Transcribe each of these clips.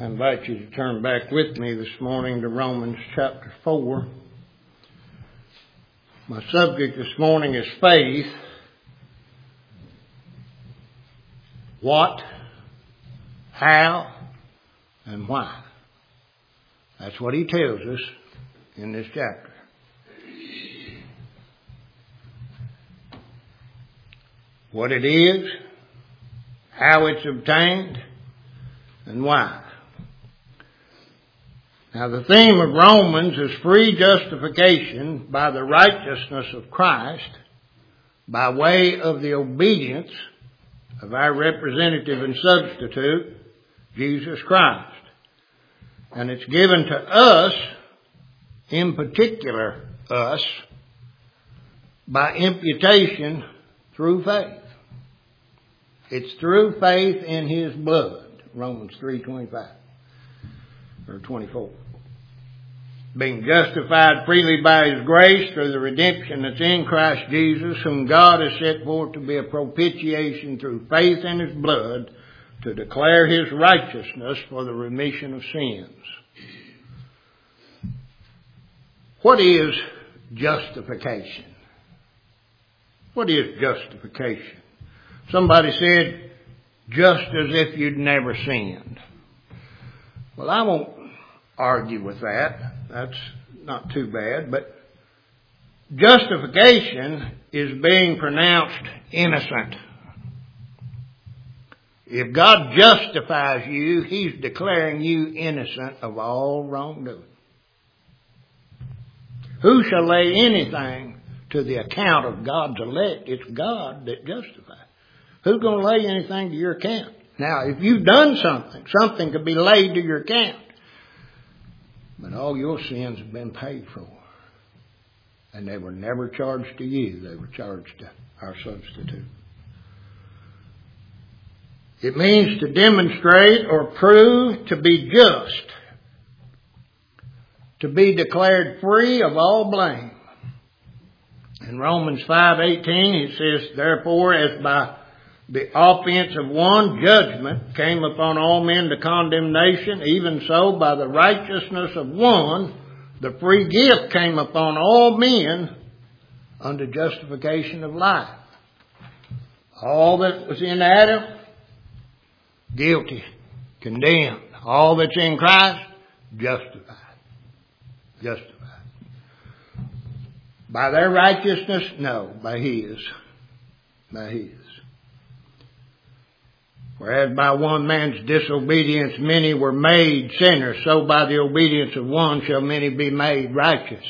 I invite you to turn back with me this morning to Romans chapter 4. My subject this morning is faith. What, how, and why. That's what he tells us in this chapter. What it is, how it's obtained, and why. Now the theme of Romans is free justification by the righteousness of Christ by way of the obedience of our representative and substitute, Jesus Christ. And it's given to us, in particular us, by imputation through faith. It's through faith in His blood, Romans 3:25 or 24. Being justified freely by His grace through the redemption that's in Christ Jesus, whom God has set forth to be a propitiation through faith in His blood, to declare His righteousness for the remission of sins. What is justification? What is justification? Somebody said, just as if you'd never sinned. Well, I won't argue with that. That's not too bad. But justification is being pronounced innocent. If God justifies you, He's declaring you innocent of all wrongdoing. Who shall lay anything to the account of God's elect? It's God that justifies. Who's going to lay anything to your account? Now, if you've done something could be laid to your account. But all your sins have been paid for. And they were never charged to you. They were charged to our substitute. It means to demonstrate or prove to be just. To be declared free of all blame. In Romans 5:18 it says, therefore, as by the offense of one, judgment came upon all men to condemnation, even so by the righteousness of one, the free gift came upon all men unto justification of life. All that was in Adam, guilty, condemned. All that's in Christ, justified. Justified. By their righteousness? No, by His. By His. Whereas by one man's disobedience many were made sinners, so by the obedience of one shall many be made righteous.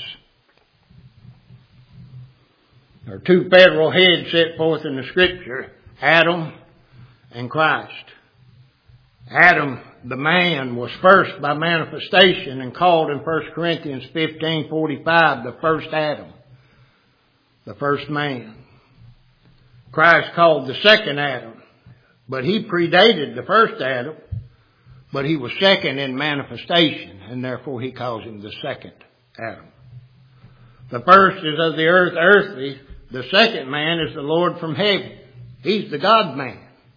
There are two federal heads set forth in the Scripture, Adam and Christ. Adam, the man, was first by manifestation and called in 1 Corinthians 15:45 the first Adam, the first man. Christ called the second Adam. But he predated the first Adam, but he was second in manifestation, and therefore he calls him the second Adam. The first is of the earth, earthly. The second man is the Lord from heaven. He's the God-man.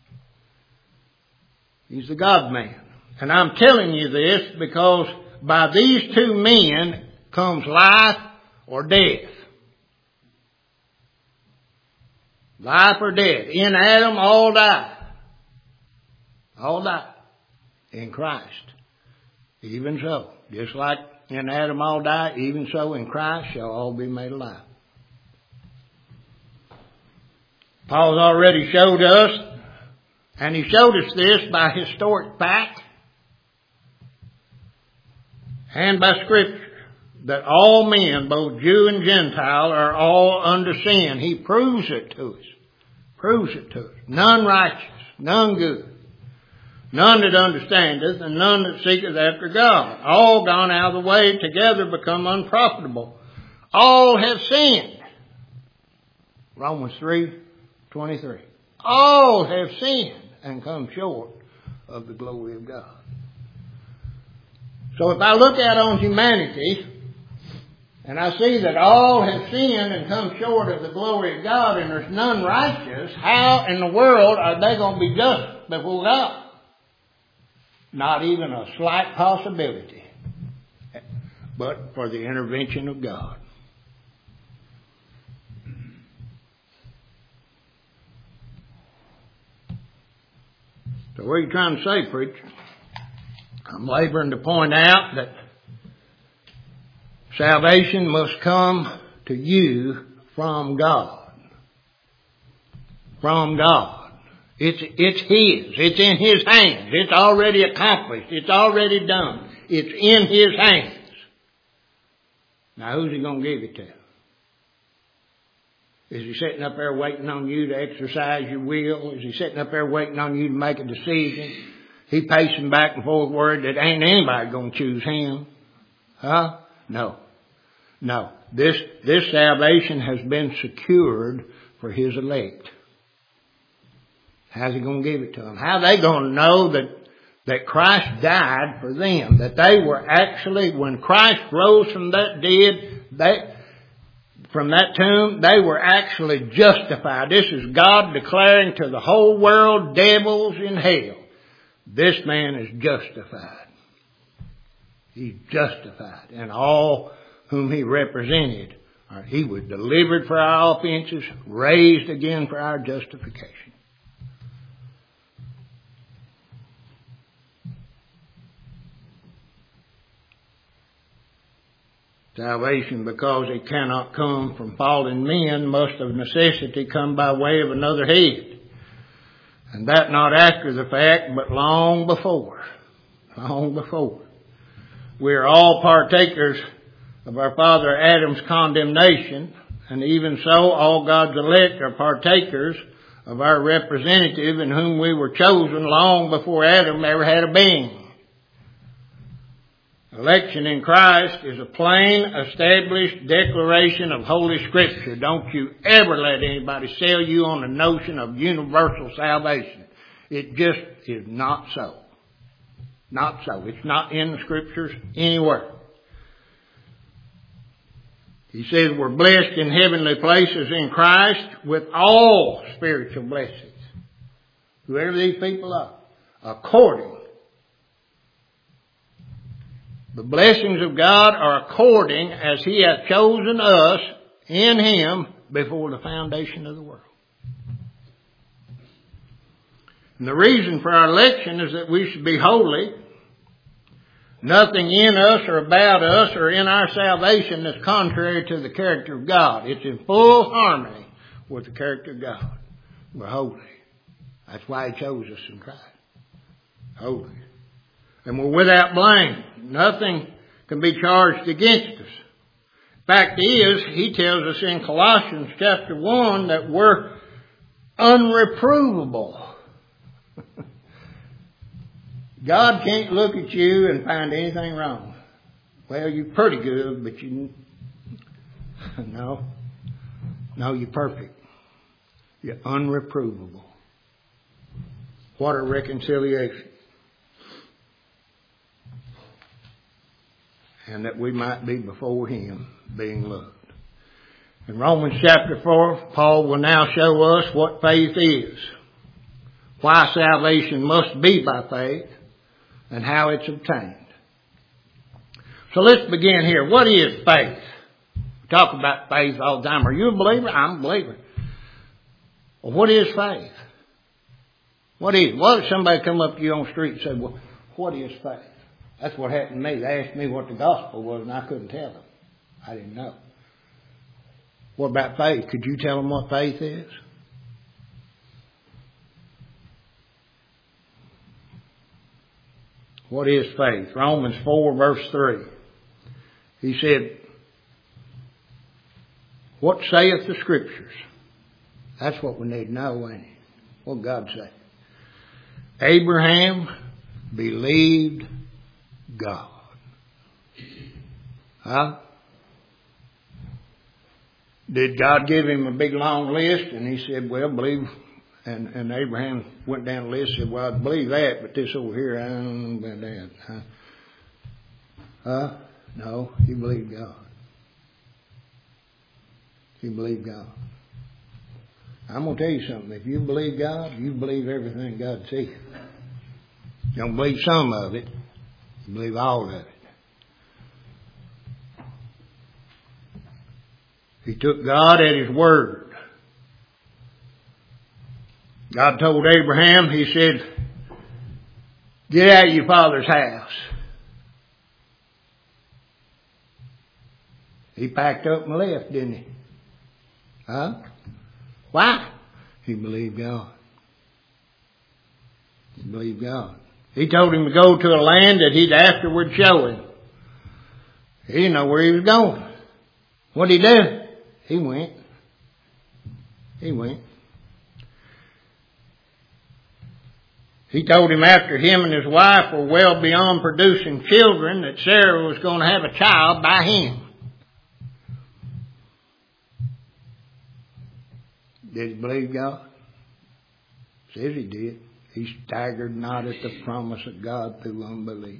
He's the God-man. And I'm telling you this because by these two men comes life or death. Life or death. In Adam, all die. All die. In Christ. Even so. Just like in Adam all die, even so in Christ shall all be made alive. Paul's already showed us, and he showed us this by historic fact and by Scripture, that all men, both Jew and Gentile, are all under sin. He proves it to us. Proves it to us. None righteous, none good. None that understandeth, and none that seeketh after God. All gone out of the way, together become unprofitable. All have sinned. Romans 3:23. All have sinned and come short of the glory of God. So if I look out on humanity, and I see that all have sinned and come short of the glory of God, and there's none righteous, how in the world are they going to be just before God? Not even a slight possibility. But for the intervention of God. So what are you trying to say, preacher? I'm laboring to point out that salvation must come to you from God. From God. It's His. It's in His hands. It's already accomplished. It's already done. It's in His hands. Now who's He going to give it to? Is He sitting up there waiting on you to exercise your will? Is He sitting up there waiting on you to make a decision? He pacing back and forth worried that ain't anybody going to choose Him. Huh? No. No. This salvation has been secured for His elect. How's He going to give it to them? How are they going to know that Christ died for them? That they were actually, when Christ rose from that dead, from that tomb, they were actually justified. This is God declaring to the whole world, devils in hell, this man is justified. He's justified. And all whom He represented, He was delivered for our offenses, raised again for our justification. Salvation, because it cannot come from fallen men, must of necessity come by way of another head. And that not after the fact, but long before. Long before. We are all partakers of our father Adam's condemnation, and even so all God's elect are partakers of our representative in whom we were chosen long before Adam ever had a being. Election in Christ is a plain, established declaration of Holy Scripture. Don't you ever let anybody sell you on the notion of universal salvation. It just is not so. Not so. It's not in the Scriptures anywhere. He says we're blessed in heavenly places in Christ with all spiritual blessings. Whoever these people are. According. The blessings of God are according as He hath chosen us in Him before the foundation of the world. And the reason for our election is that we should be holy. Nothing in us or about us or in our salvation is contrary to the character of God. It's in full harmony with the character of God. We're holy. That's why He chose us in Christ. Holy. And we're without blame. Nothing can be charged against us. Fact is, He tells us in Colossians chapter 1 that we're unreprovable. God can't look at you and find anything wrong. Well, you're pretty good, but no, you're perfect. You're unreprovable. What a reconciliation. And that we might be before Him, being loved. In Romans chapter 4, Paul will now show us what faith is, why salvation must be by faith, and how it's obtained. So let's begin here. What is faith? We talk about faith all the time. Are you a believer? I'm a believer. Well, what is faith? What is? What if somebody come up to you on the street and say, well, what is faith? That's what happened to me. They asked me what the gospel was and I couldn't tell them. I didn't know. What about faith? Could you tell them what faith is? What is faith? Romans 4 verse 3. He said, what saith the Scriptures? That's what we need to know, ain't it? What God say? Abraham believed God. Huh? Did God give him a big long list? And he said, well, believe. And Abraham went down the list and said, well, I believe that, but this over here, I don't know about that. Huh? No, he believed God. He believed God. I'm going to tell you something. If you believe God, you believe everything God says. You don't believe some of it. You believe all of it. He took God at His word. God told Abraham, He said, get out of your father's house. He packed up and left, didn't he? Huh? Why? He believed God. He believed God. He told him to go to a land that He'd afterward show him. He didn't know where he was going. What did he do? He went. He went. He told him after him and his wife were well beyond producing children that Sarah was going to have a child by him. Did he believe God? Says he did. He staggered not at the promise of God through unbelief.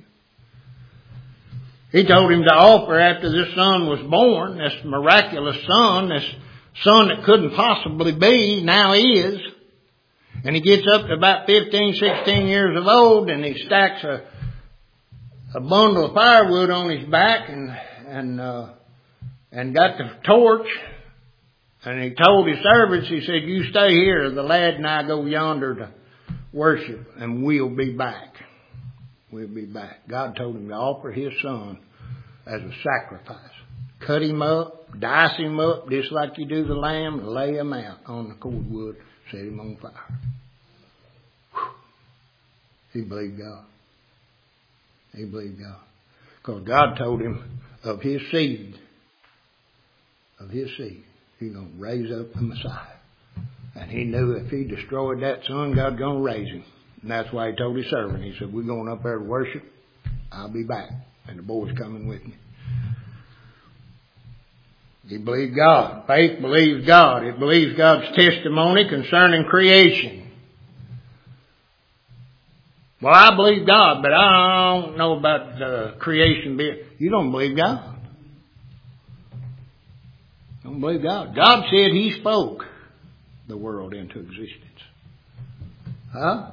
He told him to offer after this son was born, this miraculous son, this son that couldn't possibly be, now is. And he gets up to about 15, 16 years of old, and he stacks a bundle of firewood on his back and got the torch. And he told his servants, he said, you stay here, the lad and I go yonder to worship, and we'll be back. We'll be back. God told him to offer his son as a sacrifice. Cut him up, dice him up, just like you do the lamb, lay him out on the cordwood, set him on fire. Whew. He believed God. He believed God. Because God told him of his seed, He's going to raise up the Messiah. And he knew if he destroyed that son, God's going to raise him. And that's why he told his servant, he said, we're going up there to worship. I'll be back. And the boy's coming with me. He believed God. Faith believes God. It believes God's testimony concerning creation. Well, I believe God, but I don't know about the creation bit. You don't believe God. Don't believe God. God said He spoke the world into existence. Huh?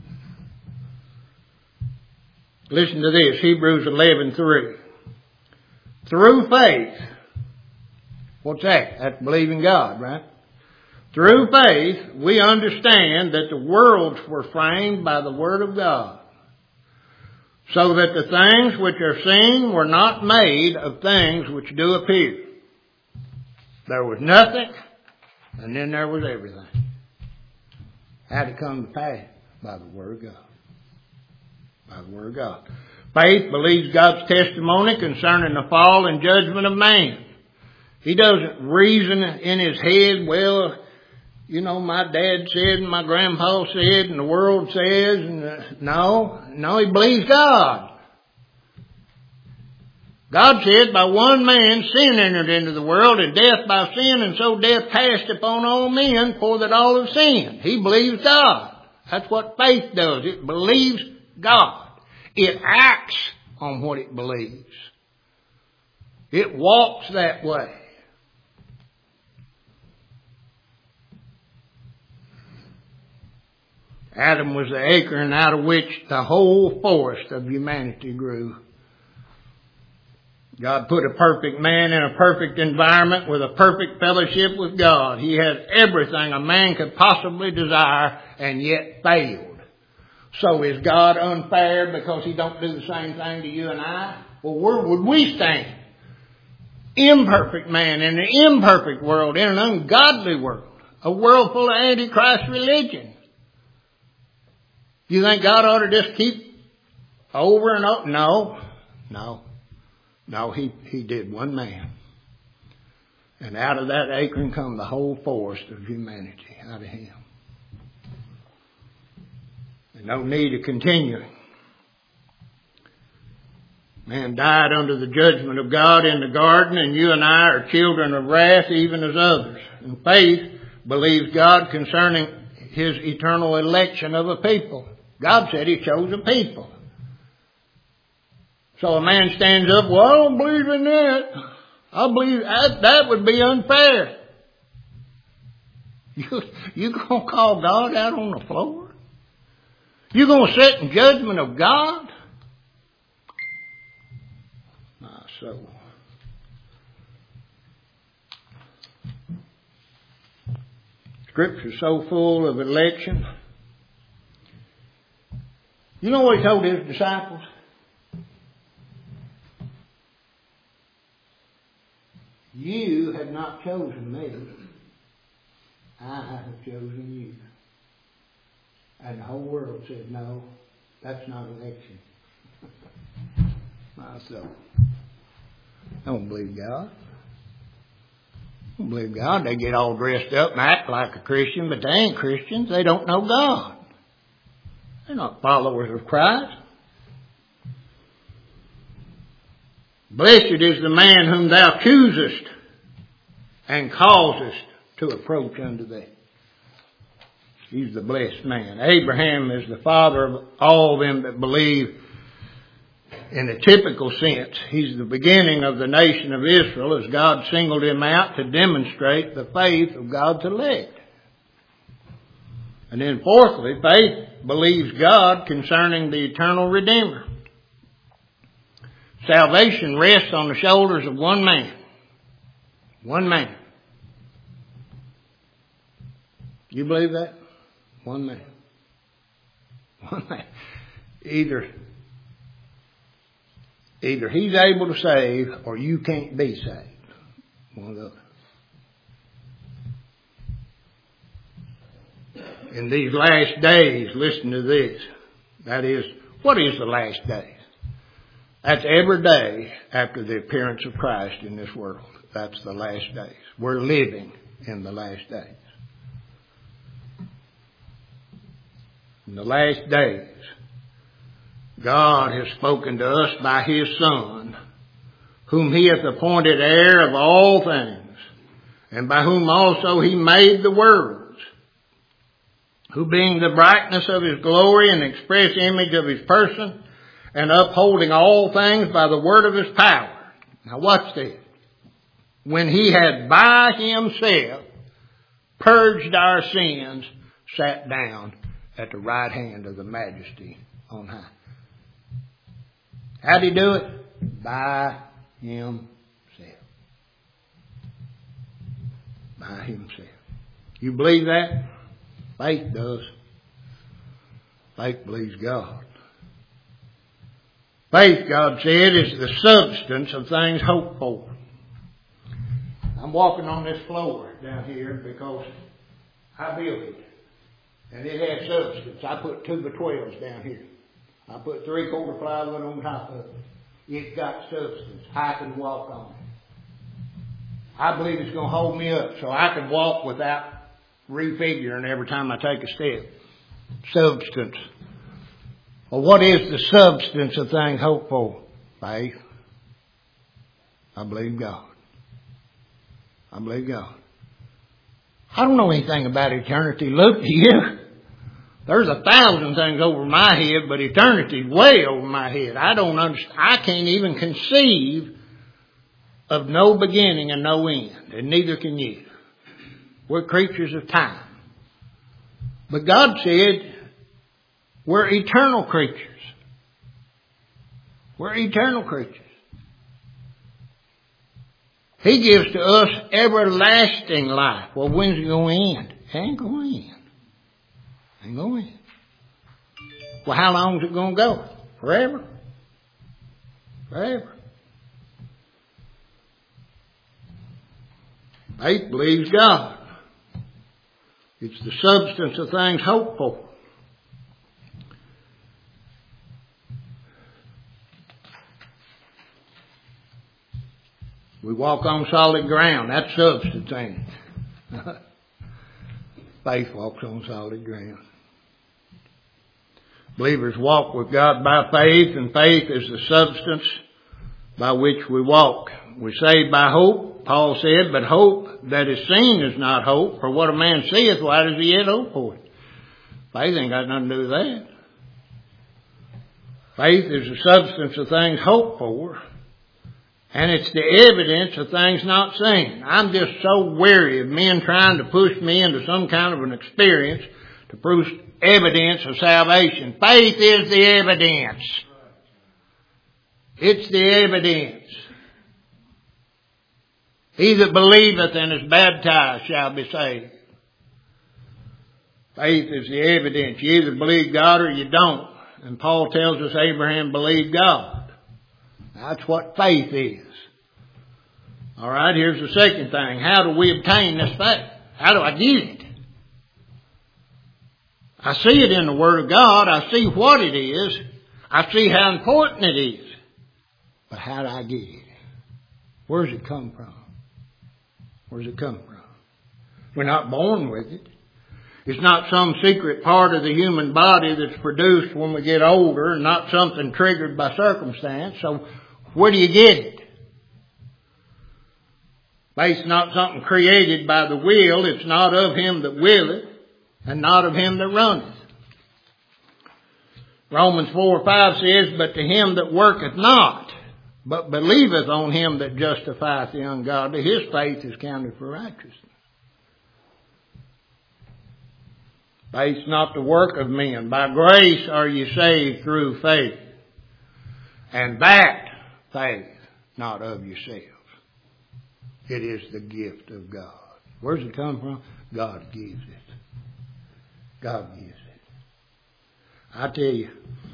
Listen to this, Hebrews 11:3. Through faith. What's that? That's believing God, right? Through faith, we understand that the worlds were framed by the Word of God, so that the things which are seen were not made of things which do appear. There was nothing, and then there was everything. How did it come to pass? By the Word of God. By the Word of God. Faith believes God's testimony concerning the fall and judgment of man. He doesn't reason in his head, well, you know, my dad said and my grandpa said and the world says. And no, he believes God. God said, by one man sin entered into the world, and death by sin, and so death passed upon all men, for that all have sinned. He believes God. That's what faith does. It believes God. It acts on what it believes. It walks that way. Adam was the acorn out of which the whole forest of humanity grew. God put a perfect man in a perfect environment with a perfect fellowship with God. He had everything a man could possibly desire and yet failed. So is God unfair because He don't do the same thing to you and I? Well, where would we stand? Imperfect man in an imperfect world, in an ungodly world. A world full of antichrist religion. You think God ought to just keep over and over? No, he did one man. And out of that acorn come the whole forest of humanity, out of him. And no need of continuing. Man died under the judgment of God in the garden, and you and I are children of wrath even as others. And faith believes God concerning His eternal election of a people. God said He chose a people. So a man stands up, well, I don't believe in that. I believe that would be unfair. You gonna call God out on the floor? You going to sit in judgment of God? My soul. Scripture's so full of election. You know what he told his disciples? You have not chosen me. I have chosen you. And the whole world said, no, that's not election. My soul. I don't believe God. I don't believe God. They get all dressed up and act like a Christian, but they ain't Christians. They don't know God. They're not followers of Christ. Blessed is the man whom thou choosest and causest to approach unto thee. He's the blessed man. Abraham is the father of all them that believe. In a typical sense, he's the beginning of the nation of Israel as God singled him out to demonstrate the faith of God's elect. And then fourthly, faith believes God concerning the eternal Redeemer. Salvation rests on the shoulders of one man. One man. You believe that? One man. One man. Either he's able to save or you can't be saved. One or the other. In these last days, listen to this. That is, what is the last days? That's every day after the appearance of Christ in this world. That's the last days. We're living in the last days. In the last days, God has spoken to us by His Son, whom He hath appointed heir of all things, and by whom also He made the worlds, who being the brightness of His glory and express image of His person, and upholding all things by the word of His power. Now watch this. When He had by Himself purged our sins, sat down at the right hand of the Majesty on high. How'd He do it? By Himself. By Himself. You believe that? Faith does. Faith believes God. Faith, God said, is the substance of things hoped for. I'm walking on this floor down here because I built it. And it has substance. I put 2x12s down here. I put 3/4 plywood on top of it. It's got substance. I can walk on it. I believe it's going to hold me up so I can walk without refiguring every time I take a step. Substance. Well, what is the substance of things hoped for? Faith. I believe God. I believe God. I don't know anything about eternity. Look, to you. There's 1,000 things over my head, but eternity's way over my head. I don't understand. I can't even conceive of no beginning and no end, and neither can you. We're creatures of time. But God said we're eternal creatures. We're eternal creatures. He gives to us everlasting life. Well, when's it going to end? It ain't going to end. Ain't going to end. Well, how long is it going to go? Forever. Forever. Faith believes God. It's the substance of things hoped for. We walk on solid ground. That's substance, ain't it? Faith walks on solid ground. Believers walk with God by faith, and faith is the substance by which we walk. We're saved by hope, Paul said, but hope that is seen is not hope. For what a man seeth, why does he yet hope for it? Faith ain't got nothing to do with that. Faith is the substance of things hoped for, and it's the evidence of things not seen. I'm just so weary of men trying to push me into some kind of an experience to evidence of salvation. Faith is the evidence. It's the evidence. He that believeth and is baptized shall be saved. Faith is the evidence. You either believe God or you don't. And Paul tells us Abraham believed God. That's what faith is. All right, here's the second thing. How do we obtain this faith? How do I get it? I see it in the Word of God. I see what it is. I see how important it is. But how do I get it? Where does it come from? Where does it come from? We're not born with it. It's not some secret part of the human body that's produced when we get older and not something triggered by circumstance. So where do you get it? Faith's not something created by the will. It's not of him that willeth and not of him that runneth. Romans 4:5 says, but to him that worketh not, but believeth on him that justifieth the ungodly, his faith is counted for righteousness. Faith's not the work of men. By grace are you saved through faith. And that faith not of yourselves. It is the gift of God. Where does it come from? God gives it. God gives it. I tell you,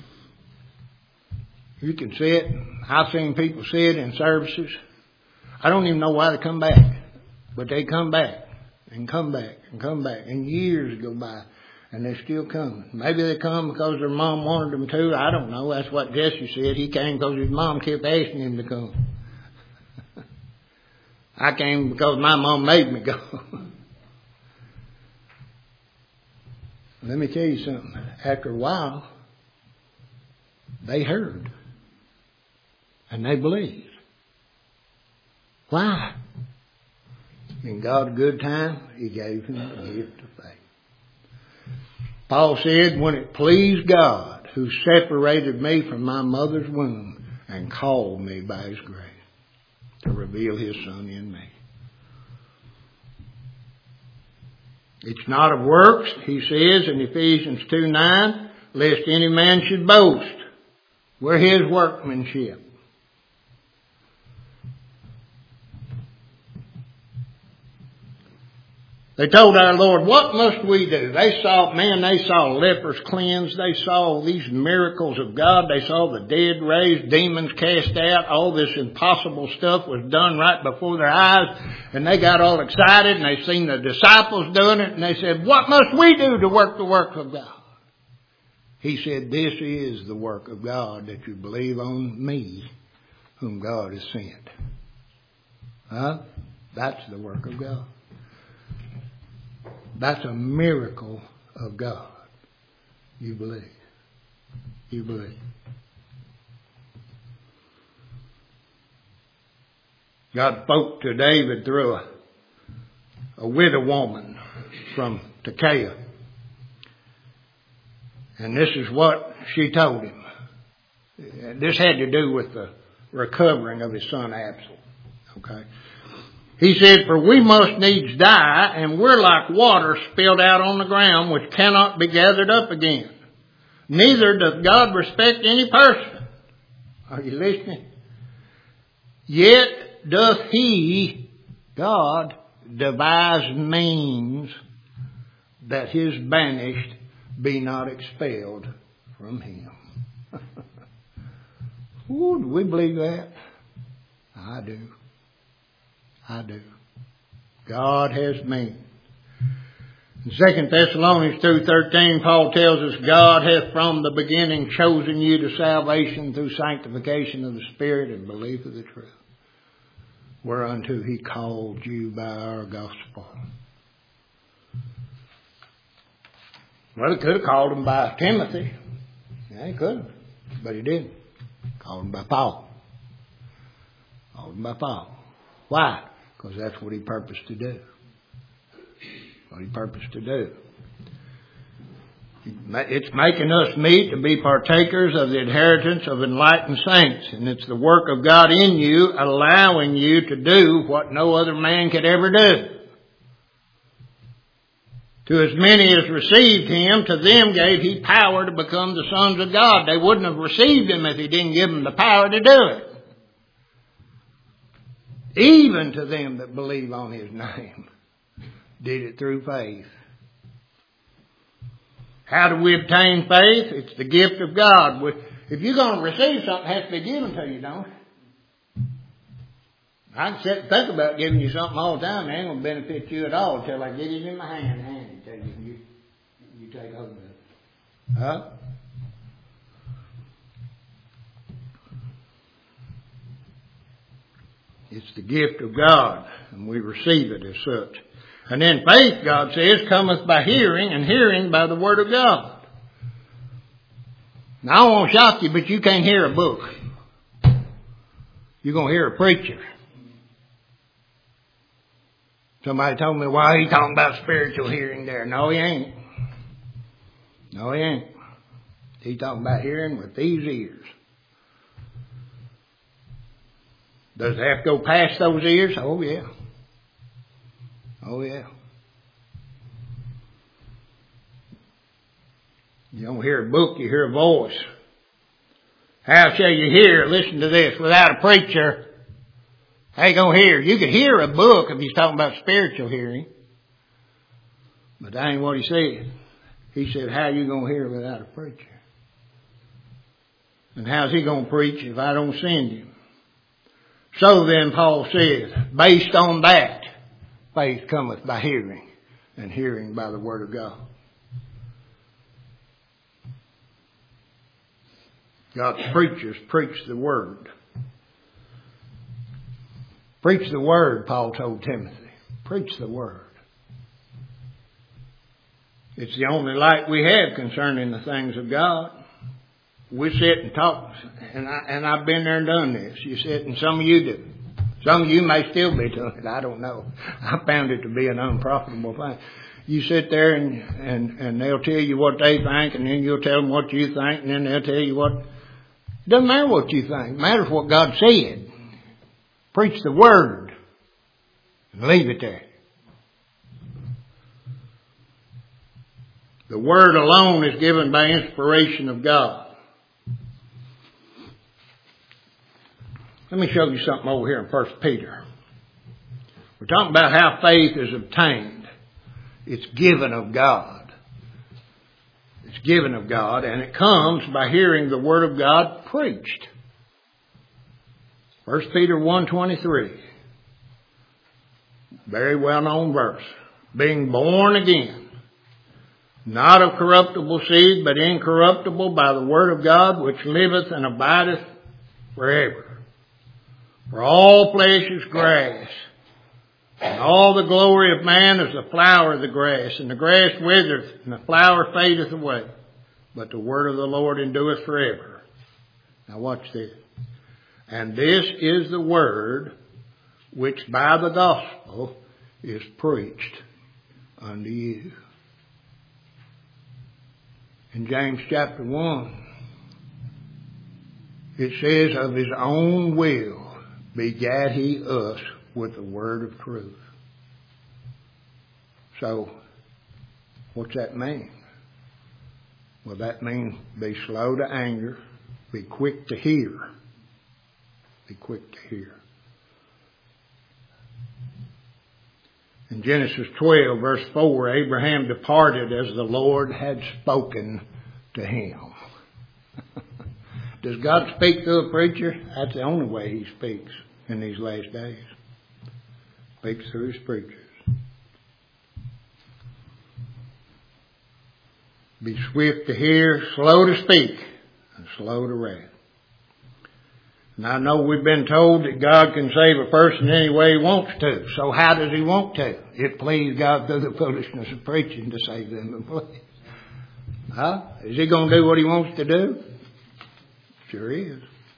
you can see it. I've seen people see it in services. I don't even know why they come back. But they come back and come back and come back. And years go by. And they're still coming. Maybe they come because their mom wanted them to. I don't know. That's what Jesse said. He came because his mom kept asking him to come. I came because my mom made me go. Let me tell you something. After a while, they heard. And they believed. Why? In God's good time, He gave him the gift of faith. Paul said, when it pleased God, who separated me from my mother's womb and called me by His grace to reveal His Son in me. It's not of works, he says in Ephesians 2:9, lest any man should boast. We're His workmanship. They told our Lord, what must we do? They saw lepers cleansed. They saw these miracles of God. They saw the dead raised, demons cast out. All this impossible stuff was done right before their eyes. And they got all excited and they seen the disciples doing it. And they said, what must we do to work the work of God? He said, this is the work of God, that you believe on me, whom God has sent. That's the work of God. That's a miracle of God. You believe. You believe. God spoke to David through a widow woman from Tekoa. And this is what she told him. This had to do with the recovering of his son Absalom. Okay. He said, for we must needs die, and we're like water spilled out on the ground, which cannot be gathered up again. Neither doth God respect any person. Are you listening? Yet doth He, God, devise means that His banished be not expelled from Him. Ooh, do we believe that? I do. I do. God has means. In 2 Thessalonians 2:13, Paul tells us, God hath from the beginning chosen you to salvation through sanctification of the Spirit and belief of the truth, whereunto He called you by our gospel. Well, He could have called him by Timothy. Yeah, He could have. But He didn't. Called him by Paul. Called him by Paul. Why? Because that's what He purposed to do. What He purposed to do. It's making us meet to be partakers of the inheritance of enlightened saints. And it's the work of God in you, allowing you to do what no other man could ever do. To as many as received him, to them gave he power to become the sons of God. They wouldn't have received him if he didn't give them the power to do it. Even to them that believe on his name. Did it through faith. How do we obtain faith? It's the gift of God. If you're going to receive something, it has to be given to you, don't it? I can sit and think about giving you something all the time. It ain't going to benefit you at all until I get it in my hand and hand it to you. You take hold of it. Huh? It's the gift of God, and we receive it as such. And then faith, God says, cometh by hearing, and hearing by the Word of God. Now I won't shock you, but you can't hear a book. You're going to hear a preacher. Somebody told me, why he talking about spiritual hearing there? No, he ain't. No, he ain't. He's talking about hearing with these ears. Does it have to go past those ears? Oh, yeah. Oh, yeah. You don't hear a book, you hear a voice. How shall you hear? Listen to this. Without a preacher, how you going to hear? You could hear a book if he's talking about spiritual hearing. But that ain't what he said. He said, how you going to hear without a preacher? And how's he going to preach if I don't send him? So then, Paul says, based on that, faith cometh by hearing, and hearing by the Word of God. God's preachers preach the Word. Preach the Word, Paul told Timothy. Preach the Word. It's the only light we have concerning the things of God. We sit and talk, and I've been there and done this. You sit, and some of you do. Some of you may still be doing it. I don't know. I found it to be an unprofitable thing. You sit there and they'll tell you what they think, and then you'll tell them what you think, and then they'll tell you what. It doesn't matter what you think. It matters what God said. Preach the Word and leave it there. The Word alone is given by inspiration of God. Let me show you something over here in 1 Peter. We're talking about how faith is obtained. It's given of God. It's given of God, and it comes by hearing the Word of God preached. 1 Peter 1:23. Very well-known verse. Being born again, not of corruptible seed, but incorruptible by the Word of God, which liveth and abideth forever. For all flesh is grass, and all the glory of man is the flower of the grass, and the grass withereth, and the flower fadeth away. But the word of the Lord endureth forever. Now watch this. And this is the word which by the gospel is preached unto you. In James chapter 1, it says, of his own will begat he us with the word of truth. So, what's that mean? Well, that means be slow to anger, be quick to hear. Be quick to hear. In Genesis 12, verse 4, Abraham departed as the Lord had spoken to him. Does God speak through a preacher? That's the only way he speaks in these last days. Speaks through his preachers. Be swift to hear, slow to speak, and slow to wrath. And I know we've been told that God can save a person any way he wants to. So how does he want to? It pleased God through the foolishness of preaching to save them and please. Huh? Is he going to do what he wants to do? Sure is.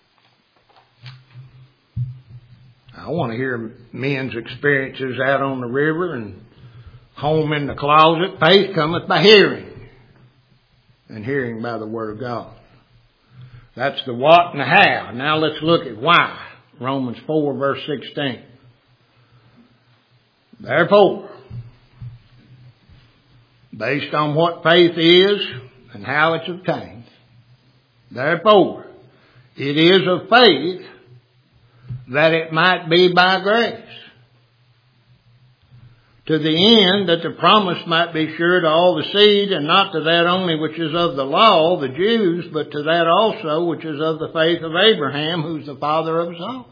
I want to hear men's experiences out on the river and home in the closet. Faith cometh by hearing, and hearing by the Word of God. That's the what and the how. Now let's look at why. Romans 4 verse 16. Therefore, based on what faith is and how it's obtained. Therefore, it is of faith that it might be by grace, to the end that the promise might be sure to all the seed, and not to that only which is of the law, the Jews, but to that also which is of the faith of Abraham, who's the father of us all.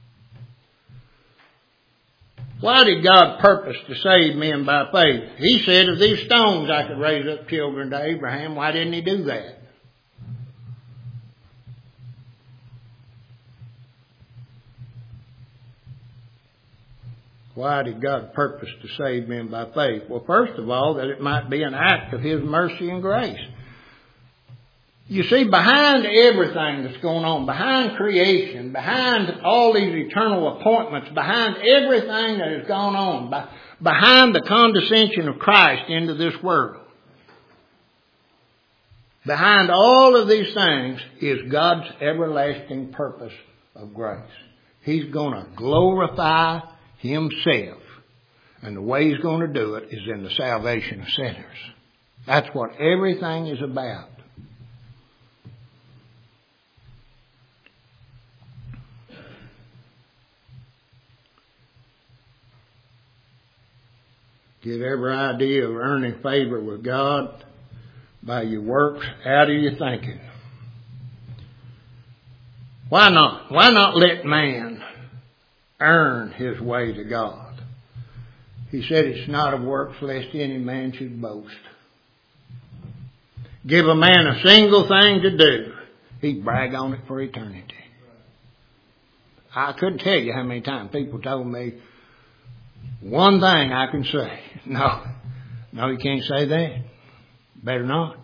Why did God purpose to save men by faith? He said, of these stones I could raise up children to Abraham. Why didn't He do that? Why did God purpose to save men by faith? Well, first of all, that it might be an act of His mercy and grace. You see, behind everything that's going on, behind creation, behind all these eternal appointments, behind everything that has gone on, behind the condescension of Christ into this world, behind all of these things is God's everlasting purpose of grace. He's going to glorify Himself. And the way He's going to do it is in the salvation of sinners. That's what everything is about. Get every idea of earning favor with God by your works out of your thinking. Why not? Why not let man earn his way to God? He said it's not of works lest any man should boast. Give a man a single thing to do, he'd brag on it for eternity. I couldn't tell you how many times people told me, one thing I can say. No, you can't say that. Better not.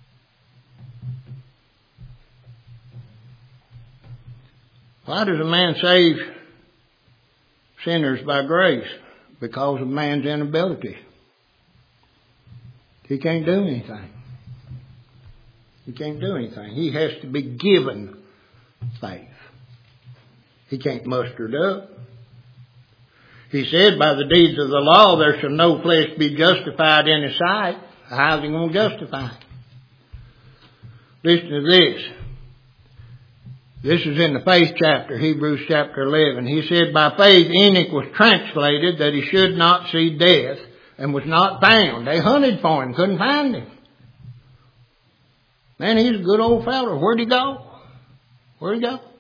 Why does a man save sinners by grace? Because of man's inability. He can't do anything. He can't do anything. He has to be given faith. He can't muster it up. He said, by the deeds of the law, there shall no flesh be justified in His sight. How's He going to justify it? Listen to this. This is in the faith chapter, Hebrews chapter 11. He said, by faith Enoch was translated that he should not see death, and was not found. They hunted for him, couldn't find him. Man, he's a good old fellow. Where'd he go? Where'd he go?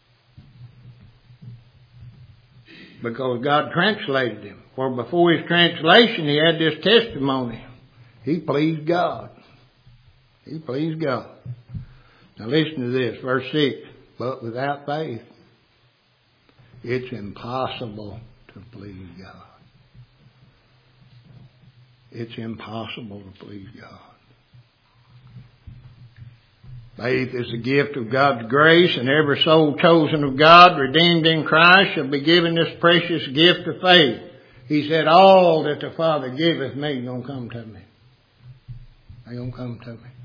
Because God translated him. For before his translation, he had this testimony. He pleased God. He pleased God. Now listen to this, verse 6. But without faith, it's impossible to please God. It's impossible to please God. Faith is the gift of God's grace, and every soul chosen of God, redeemed in Christ, shall be given this precious gift of faith. He said, all that the Father giveth me is going to come to me. They're going to come to me.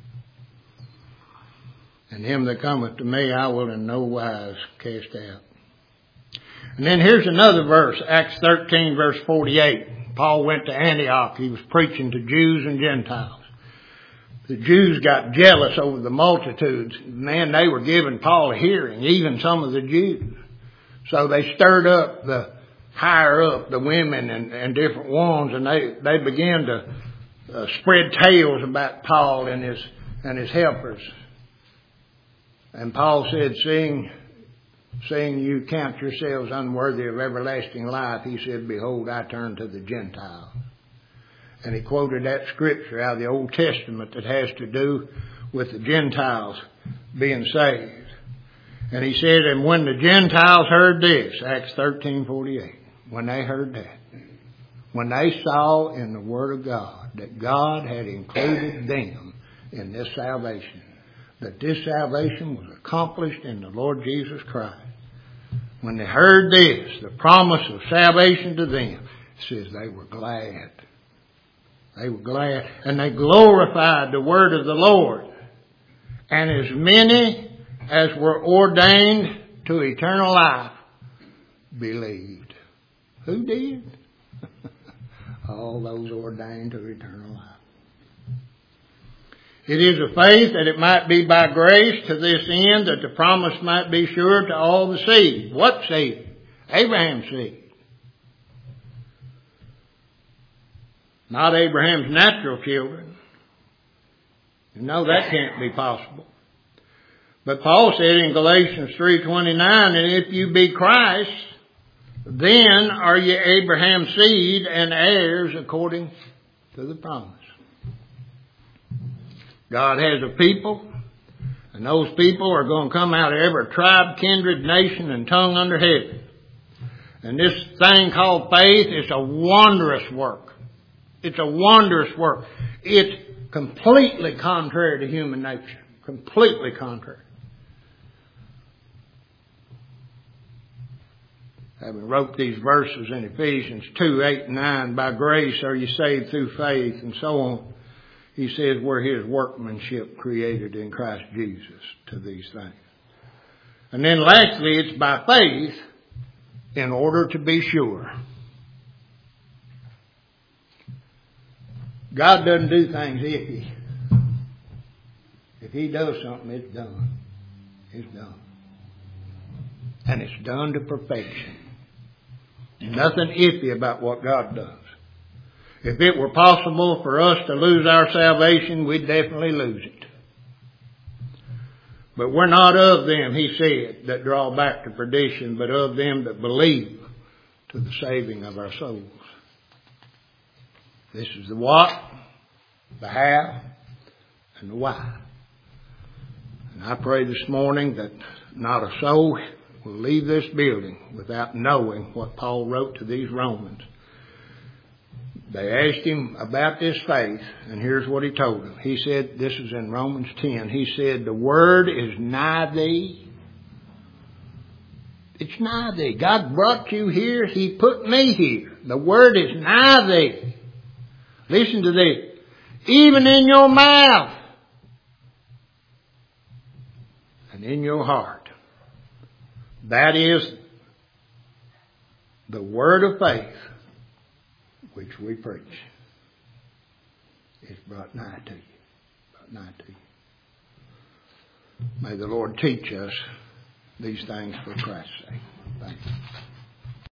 And him that cometh to me, I will in no wise cast out. And then here's another verse, Acts 13, verse 48. Paul went to Antioch. He was preaching to Jews and Gentiles. The Jews got jealous over the multitudes. Man, they were giving Paul a hearing, even some of the Jews. So they stirred up the higher up, the women and different ones, and they began to spread tales about Paul and his helpers. And Paul said, seeing you count yourselves unworthy of everlasting life, he said, behold, I turn to the Gentiles. And he quoted that scripture out of the Old Testament that has to do with the Gentiles being saved. And he said, and when the Gentiles heard this, Acts 13:48, when they heard that, when they saw in the Word of God that God had included them in this salvation, that this salvation was accomplished in the Lord Jesus Christ, when they heard this, the promise of salvation to them, it says they were glad. They were glad, and they glorified the word of the Lord. And as many as were ordained to eternal life believed. Who did? All those ordained to eternal life. It is of faith that it might be by grace, to this end that the promise might be sure to all the seed. What seed? Abraham's seed. Not Abraham's natural children. You know that can't be possible. But Paul said in Galatians 3:29, and if you be Christ, then are ye Abraham's seed and heirs according to the promise. God has a people, and those people are going to come out of every tribe, kindred, nation, and tongue under heaven. And this thing called faith is a wondrous work. It's a wondrous work. It's completely contrary to human nature. Completely contrary. Having wrote these verses in Ephesians 2:8-9, by grace are you saved through faith, and so on. He says we're His workmanship created in Christ Jesus to these things. And then lastly, it's by faith in order to be sure. God doesn't do things iffy. If He does something, it's done. It's done. And it's done to perfection. Nothing iffy about what God does. If it were possible for us to lose our salvation, we'd definitely lose it. But we're not of them, He said, that draw back to perdition, but of them that believe to the saving of our souls. This is the what, the how, and the why. And I pray this morning that not a soul will leave this building without knowing what Paul wrote to these Romans. They asked him about this faith, and here's what he told them. He said, this is in Romans 10, he said, the word is nigh thee. It's nigh thee. God brought you here. He put me here. The word is nigh thee. Listen to this. Even in your mouth and in your heart. That is the word of faith which we preach. It's brought nigh to you. Brought nigh to you. May the Lord teach us these things for Christ's sake. Thank you.